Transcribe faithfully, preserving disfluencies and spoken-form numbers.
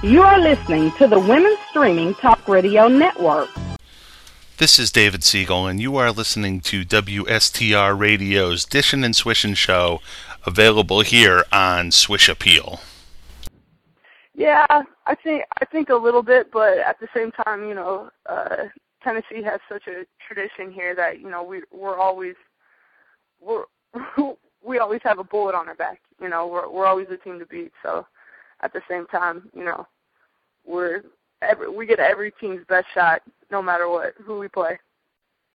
You are listening to the Women's Streaming Talk Radio Network. This is David Siegel, and you are listening to W S T R Radio's Dishin' and Swishin' show, available here on Swish Appeal. Yeah, I think I think a little bit, but at the same time, you know, uh, Tennessee has such a tradition here that you know we we're always we're we always have a bullet on our back. You know, we're we're always the team to beat. So at the same time, you know, we're every, we get every team's best shot, no matter what who we play.